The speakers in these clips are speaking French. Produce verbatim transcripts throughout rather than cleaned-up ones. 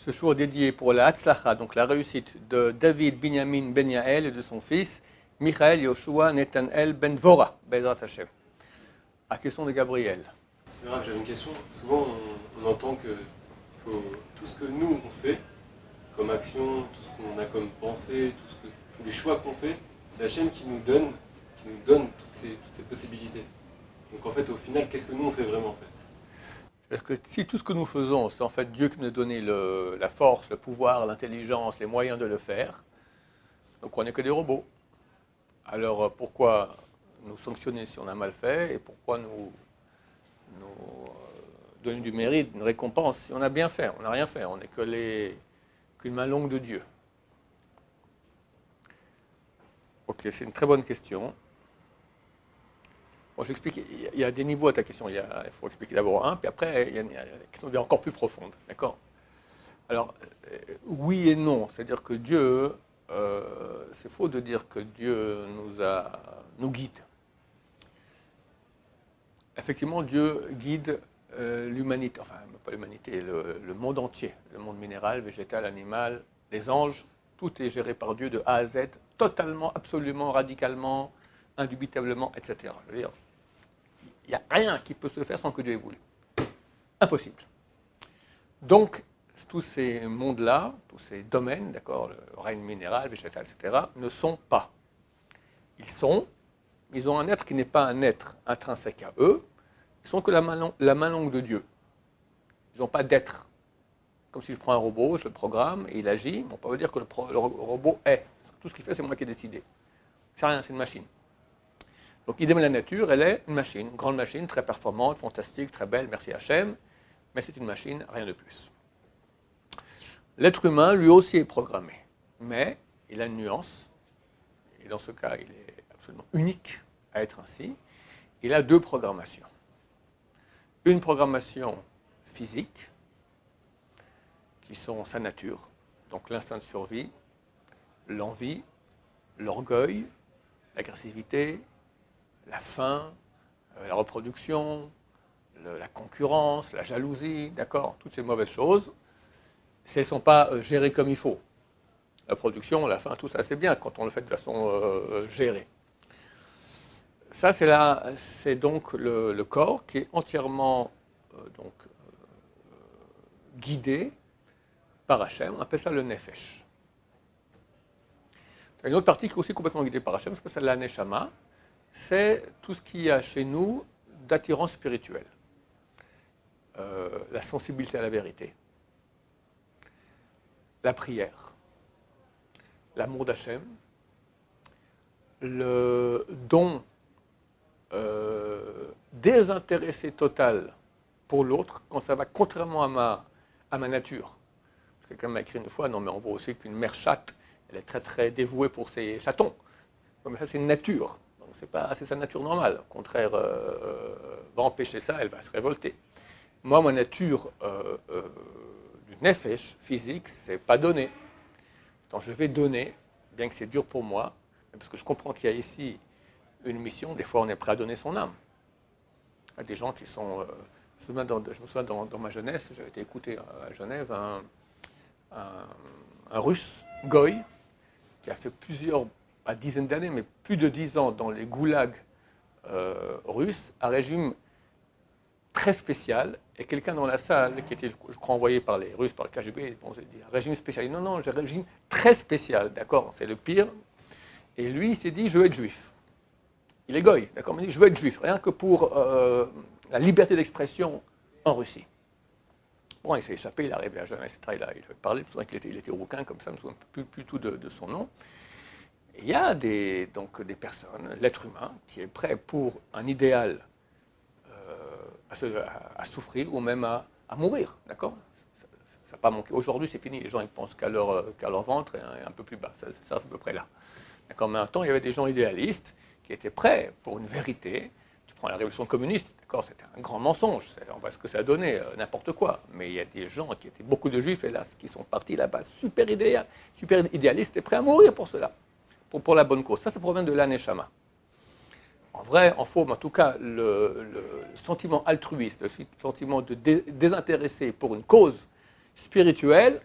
Ce jour dédié pour la Hatzlacha, donc la réussite de David Binyamin Ben Yael et de son fils Michael Yoshua Netanel Ben Dvorah, Bezrat Hashem. À question de Gabriel. C'est vrai, j'avais une question. Souvent, on, on entend que il faut, tout ce que nous, on fait, comme action, tout ce qu'on a comme pensée, tout ce que, tous les choix qu'on fait, c'est Hachem qui nous donne, qui nous donne toutes ces, toutes ces possibilités. Donc en fait, au final, qu'est-ce que nous, on fait vraiment en fait? C'est-à-dire que si tout ce que nous faisons, c'est en fait Dieu qui nous a donné le, la force, le pouvoir, l'intelligence, les moyens de le faire, donc on n'est que des robots. Alors pourquoi nous sanctionner si on a mal fait et pourquoi nous, nous donner du mérite, une récompense si on a bien fait? On n'a rien fait, on n'est que les, qu'une main longue de Dieu. Ok, c'est une très bonne question. Bon, j'explique, il y a des niveaux à ta question. Il, y a, il faut expliquer d'abord un, puis après, il y a une, il y a une question encore plus profonde. D'accord? Alors, euh, oui et non. C'est-à-dire que Dieu, euh, c'est faux de dire que Dieu nous, a, nous guide. Effectivement, Dieu guide euh, l'humanité, enfin, pas l'humanité, le, le monde entier, le monde minéral, végétal, animal, les anges, tout est géré par Dieu de A à Z, totalement, absolument, radicalement, indubitablement, et cetera. Je veux dire, il n'y a rien qui peut se faire sans que Dieu ait voulu. Impossible. Donc, tous ces mondes-là, tous ces domaines, d'accord, le règne minéral, végétal, et cetera, ne sont pas. Ils sont, ils ont un être qui n'est pas un être intrinsèque à eux, ils sont que la main, long, la main longue de Dieu. Ils n'ont pas d'être. Comme si je prends un robot, je le programme, et il agit, on peut pas dire que le, pro, le robot est. Tout ce qu'il fait, c'est moi qui ai décidé. C'est rien, c'est une machine. Donc, idem la nature, elle est une machine, une grande machine, très performante, fantastique, très belle, merci Hachem, mais c'est une machine, rien de plus. L'être humain, lui aussi, est programmé, mais il a une nuance, et dans ce cas, il est absolument unique à être ainsi. Il a deux programmations. Une programmation physique, qui sont sa nature, donc l'instinct de survie, l'envie, l'orgueil, l'agressivité, la faim, euh, la reproduction, le, la concurrence, la jalousie, d'accord, toutes ces mauvaises choses, si elles ne sont pas euh, gérées comme il faut. La production, la faim, tout ça, c'est bien quand on le fait de façon euh, gérée. Ça, c'est, la, c'est donc le, le corps qui est entièrement euh, donc, euh, guidé par Hachem, on appelle ça le nefesh. Il y a une autre partie qui est aussi complètement guidée par Hachem, ça s'appelle la neshama. C'est tout ce qu'il y a chez nous d'attirance spirituelle. Euh, la sensibilité à la vérité, la prière, l'amour d'Hachem, le don euh, désintéressé total pour l'autre quand ça va contrairement à ma, à ma nature. Quelqu'un m'a écrit une fois, non mais on voit aussi qu'une mère chatte, elle est très très dévouée pour ses chatons. Mais ça c'est une nature. C'est pas, c'est sa nature normale. Au contraire, euh, va empêcher ça, elle va se révolter. Moi, ma nature euh, euh, du nefesh, physique, c'est pas donner. Donc je vais donner, bien que c'est dur pour moi, parce que je comprends qu'il y a ici une mission, des fois on est prêt à donner son âme. Il y a des gens qui sont... Euh, je me souviens, dans, je me souviens dans, dans ma jeunesse, j'avais été écouter à Genève un, un, un russe, Goy, qui a fait plusieurs... pas dizaines d'années, mais plus de dix ans dans les goulags euh, russes, un régime très spécial, et quelqu'un dans la salle, qui était, je crois, envoyé par les Russes, par le K G B, bon, dit, un régime spécial. Non, non, j'ai un régime très spécial, d'accord, c'est le pire. Et lui, il s'est dit, je veux être juif. Il est goy, d'accord, il dit, je veux être juif, rien que pour euh, la liberté d'expression en Russie. Bon, il s'est échappé, il est arrivé à Genève, et cetera. Il a, il a parlé, je me souviens qu'il était, il était rouquin, comme ça, je ne me souviens plus, plus tout de, de son nom. Il y a des, donc, des personnes, l'être humain, qui est prêt pour un idéal euh, à, se, à, à souffrir ou même à, à mourir, d'accord? Ça n'a pas manqué. Aujourd'hui, c'est fini. Les gens ils pensent qu'à leur, qu'à leur ventre et un, un peu plus bas. Ça, ça c'est à peu près là. D'accord? Mais en même temps, il y avait des gens idéalistes qui étaient prêts pour une vérité. Tu prends la révolution communiste, d'accord? C'était un grand mensonge. On voit ce que ça a donné, euh, n'importe quoi. Mais il y a des gens qui étaient beaucoup de juifs, hélas, qui sont partis là-bas super, idéal, super idéalistes et prêts à mourir pour cela. Pour, pour la bonne cause. Ça, ça provient de l'aneshama. En vrai, en faux, mais en tout cas, le, le sentiment altruiste, le sentiment de dé, désintéressé pour une cause spirituelle,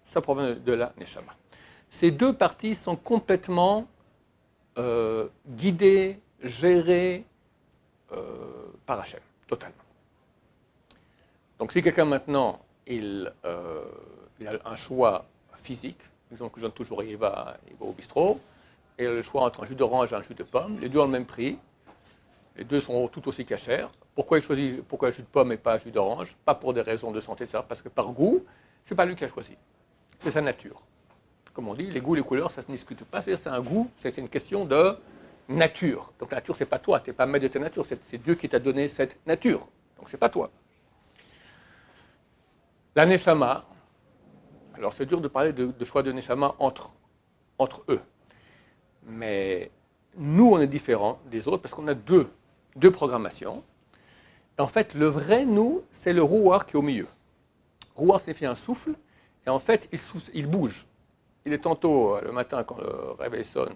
ça provient de la Neshama. Ces deux parties sont complètement euh, guidées, gérées euh, par Hachem, totalement. Donc si quelqu'un maintenant, il, euh, il a un choix physique, exemple que je donne toujours, il va, il va au bistrot, et il a le choix entre un jus d'orange et un jus de pomme, les deux ont le même prix, les deux sont tout aussi cachers. Pourquoi il choisit pourquoi jus de pomme et pas jus d'orange? Pas pour des raisons de santé, ça, parce que par goût, c'est pas lui qui a choisi, c'est sa nature. Comme on dit, les goûts, les couleurs, ça ne se discute pas, c'est un goût, c'est une question de nature. Donc la nature, c'est pas toi, tu n'es pas maître de ta nature, c'est Dieu qui t'a donné cette nature, donc c'est pas toi. La Neshama, alors c'est dur de parler de, de choix de Neshama entre, entre eux, mais nous, on est différents des autres parce qu'on a deux, deux programmations. Et en fait, le vrai nous, c'est le Ruach qui est au milieu. Ruach signifie un souffle, et en fait, il, souffle, il bouge. Il est tantôt, le matin, quand le réveil sonne,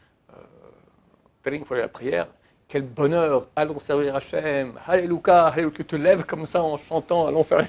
euh, il faut aller à la prière, quel bonheur, allons servir Hachem, Alléluia, Alléluia, tu te lèves comme ça en chantant, allons faire...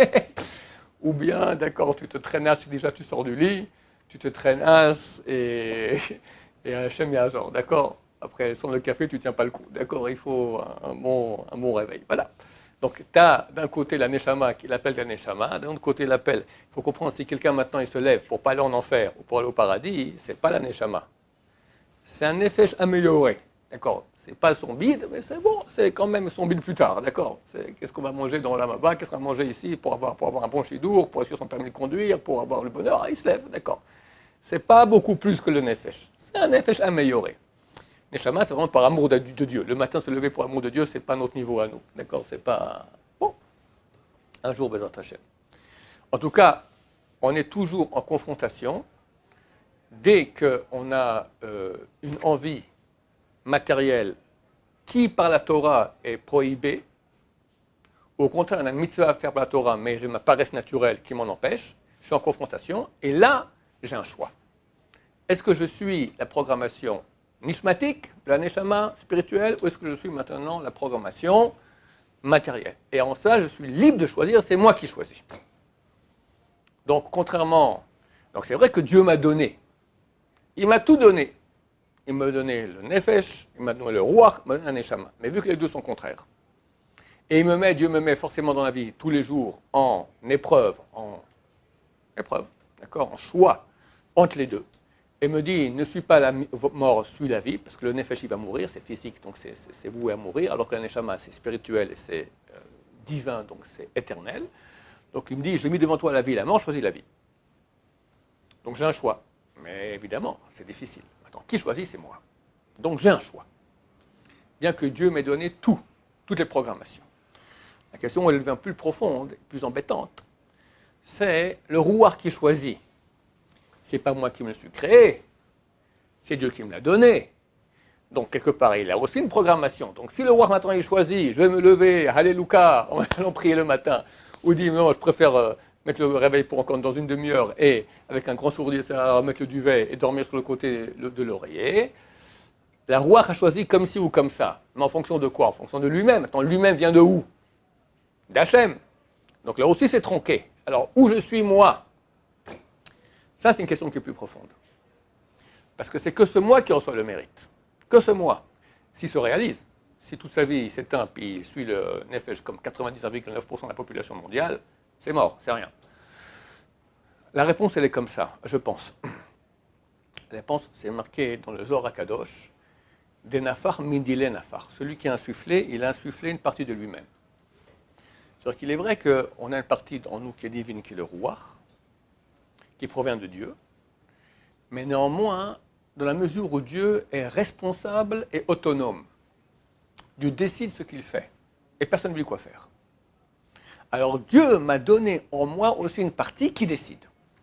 Ou bien, d'accord, tu te traînasses, déjà tu sors du lit, tu te traînasses et, et Hachem Yazor, d'accord. Après, sans le café, tu ne tiens pas le coup, d'accord. Il faut un bon, un bon réveil, voilà. Donc, tu as d'un côté la Neshama qui l'appelle la Neshama, d'un autre côté l'appel. Il faut comprendre, si quelqu'un maintenant il se lève pour ne pas aller en enfer ou pour aller au paradis, ce n'est pas la Neshama. C'est un nefesh amélioré, d'accord. Ce n'est pas son bide, mais c'est bon, c'est quand même son bide plus tard, d'accord. Qu'est-ce qu'on va manger dans la Maba, qu'est-ce qu'on va manger ici pour avoir, pour avoir un bon chidour, pour assurer son permis de conduire, pour avoir le bonheur, ah, il se lève, d'accord. Ce n'est pas beaucoup plus que le nefesh, c'est un nefesh amélioré. Neshama, c'est vraiment par amour de, de Dieu. Le matin, se lever pour amour de Dieu, ce n'est pas notre niveau à nous. D'accord? C'est pas... Bon. Un jour, Bezat Hashem. En tout cas, on est toujours en confrontation. Dès qu'on a euh, une envie matérielle qui, par la Torah, est prohibée, au contraire, on a une mitzvah à faire par la Torah, mais j'ai ma paresse naturelle qui m'en empêche, je suis en confrontation, et là, j'ai un choix. Est-ce que je suis la programmation nishmatique, de la neshama spirituelle, ou est-ce que je suis maintenant la programmation matérielle? Et en ça, je suis libre de choisir, c'est moi qui choisis. Donc, contrairement... Donc, c'est vrai que Dieu m'a donné. Il m'a tout donné. Il m'a donné le nefesh, il m'a donné le ruach, il m'a donné la neshama. Mais vu que les deux sont contraires, et il me met, Dieu me met forcément dans la vie, tous les jours, en épreuve, en épreuve, d'accord, en choix, entre les deux, et me dit, ne suis pas la mort, suis la vie, parce que le nefesh, il va mourir, c'est physique, donc c'est voué à mourir, alors que la neshama, c'est spirituel et c'est euh, divin, donc c'est éternel. Donc il me dit, j'ai mis devant toi la vie et la mort, choisis la vie. Donc j'ai un choix. Mais évidemment, c'est difficile. Attends, qui choisit? C'est moi. Donc j'ai un choix. Bien que Dieu m'ait donné tout, toutes les programmations. La question, elle devient plus profonde, plus embêtante. C'est le rouar qui choisit. C'est pas moi qui me le suis créé, c'est Dieu qui me l'a donné. Donc quelque part, il a aussi une programmation. Donc si le rouar maintenant il choisit, je vais me lever, alléluia, en allant prier le matin, ou dit non, je préfère euh, mettre le réveil pour encore dans une demi-heure et avec un grand sourire, mettre le duvet et dormir sur le côté de l'oreiller. La rouar a choisi comme ci ou comme ça. Mais en fonction de quoi? En fonction de lui-même. Attends, lui-même vient de où? D'Hachem. Donc là aussi c'est tronqué. Alors où je suis moi? Ça, c'est une question qui est plus profonde. Parce que c'est que ce moi qui reçoit le mérite. Que ce moi. S'il se réalise, si toute sa vie il s'éteint, puis il suit le nefesh comme quatre-vingt-dix-neuf virgule neuf pour cent de la population mondiale, c'est mort, c'est rien. La réponse, elle est comme ça, je pense. La réponse, c'est marqué dans le Zohar HaKadosh, des nafar midile nafar. Celui qui a insufflé, il a insufflé une partie de lui-même. C'est-à-dire qu'il est vrai qu'on a une partie en nous qui est divine, qui est le Ruach, qui provient de Dieu, mais néanmoins, dans la mesure où Dieu est responsable et autonome, Dieu décide ce qu'il fait, et personne ne lui dit quoi faire. Alors Dieu m'a donné en moi aussi une partie qui décide.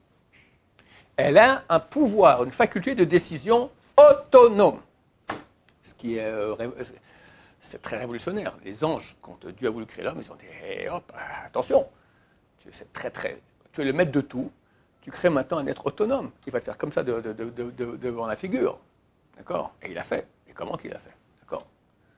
Elle a un pouvoir, une faculté de décision autonome, ce qui est, euh, c'est très révolutionnaire. Les anges, quand Dieu a voulu créer l'homme, ils ont dit hey, hop, attention, c'est très très, tu es le maître de tout. Tu crées maintenant un être autonome. Il va te faire comme ça de, de, de, de, de, devant la figure. D'accord? Et il a fait. Et comment qu'il a fait? D'accord?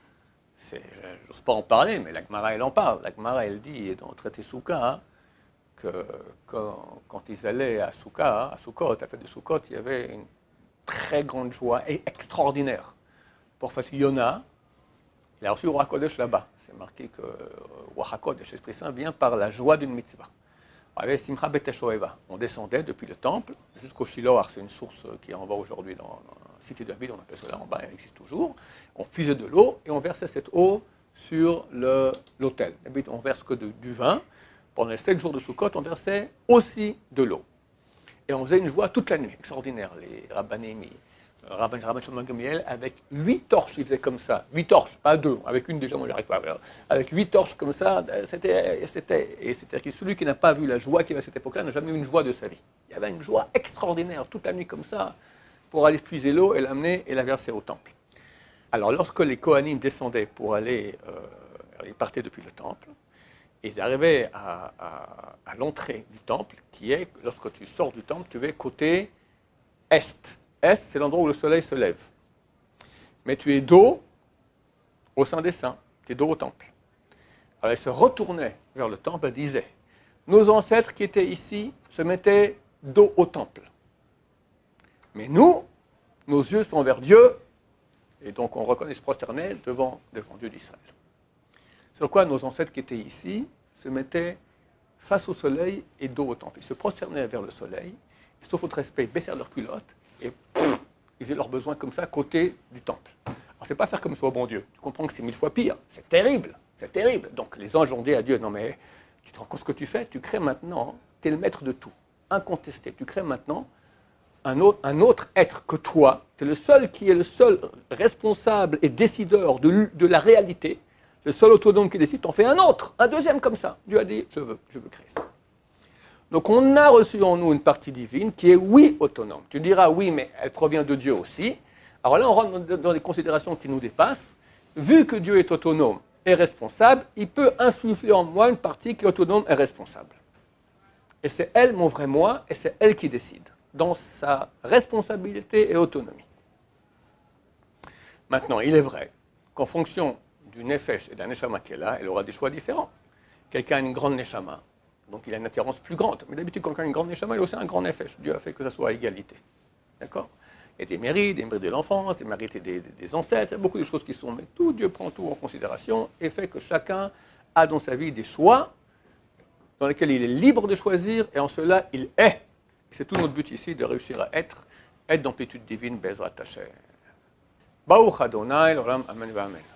Je n'ose pas en parler, mais la Gemara, elle en parle. La Gemara, elle dit, dans le traité Souka, hein, que quand, quand ils allaient à Souka, à Soukot, à la fête de Soukot, il y avait une très grande joie et extraordinaire. Pour fait, Yona, il a reçu le Roi Kodesh là-bas. C'est marqué que le Roi HaKodesh, l'Esprit Saint, vient par la joie d'une mitzvah. Simcha Beteshoeva. On descendait depuis le temple jusqu'au Shiloh, c'est une source qui est en bas aujourd'hui dans, dans la cité de la ville, on appelle ça là en bas, elle existe toujours. On puisait de l'eau et on versait cette eau sur le, l'autel. On verse que de, du vin. Pendant les sept jours de Sukkot, on versait aussi de l'eau. Et on faisait une joie toute la nuit, extraordinaire. Les rabbanim, Rabban Rabban Shimon Gamliel, avec huit torches, ils faisaient comme ça. Huit torches, pas deux. Avec une déjà, on n'y arrive pas. Avec huit torches comme ça, c'était, c'était, et c'était que celui qui n'a pas vu la joie qu'il y avait à cette époque-là n'a jamais eu une joie de sa vie. Il y avait une joie extraordinaire, toute la nuit comme ça, pour aller puiser l'eau et l'amener et la verser au temple. Alors, lorsque les Kohanim descendaient pour aller, euh, ils partaient depuis le temple, ils arrivaient à, à, à l'entrée du temple, qui est, lorsque tu sors du temple, tu es côté est. Est, c'est l'endroit où le soleil se lève. Mais tu es dos au sein des saints, tu es dos au temple. Alors ils se retournaient vers le temple et disaient, nos ancêtres qui étaient ici se mettaient dos au temple. Mais nous, nos yeux sont vers Dieu, et donc on reconnaît se prosterner devant, devant Dieu d'Israël. C'est pourquoi nos ancêtres qui étaient ici se mettaient face au soleil et dos au temple. Ils se prosternaient vers le soleil, sauf au respect, ils baissèrent leurs culottes et pff, ils faisaient leurs besoins comme ça à côté du temple. Alors c'est pas faire comme ça au bon Dieu. Tu comprends que c'est mille fois pire. C'est terrible, c'est terrible. Donc les anges ont dit à Dieu, non mais tu te rends compte ce que tu fais? Tu crées maintenant, tu es le maître de tout, incontesté. Tu crées maintenant un autre, un autre être que toi. Tu es le seul qui est le seul responsable et décideur de, de la réalité. Le seul autonome qui décide, t'en fais un autre, un deuxième comme ça. Dieu a dit, je veux, je veux créer ça. Donc on a reçu en nous une partie divine qui est, oui, autonome. Tu diras, oui, mais elle provient de Dieu aussi. Alors là, on rentre dans des considérations qui nous dépassent. Vu que Dieu est autonome et responsable, il peut insuffler en moi une partie qui est autonome et responsable. Et c'est elle, mon vrai moi, et c'est elle qui décide, dans sa responsabilité et autonomie. Maintenant, il est vrai qu'en fonction du nefesh et d'un neshama qui est là, elle aura des choix différents. Quelqu'un a une grande neshama, donc il a une attirance plus grande. Mais d'habitude, quand quelqu'un a une grande neshama, il a aussi un grand nefesh. Dieu a fait que ça soit à égalité. D'accord? Il y a des mérites, des mérites de l'enfance, des mérites des, des ancêtres, il y a beaucoup de choses qui sont... Mais tout, Dieu prend tout en considération et fait que chacun a dans sa vie des choix dans lesquels il est libre de choisir et en cela, il est. Et c'est tout notre but ici, de réussir à être, être d'amplitude divine, Bezrat Hashem. Baruch Adonai, l'olam, amen, amen.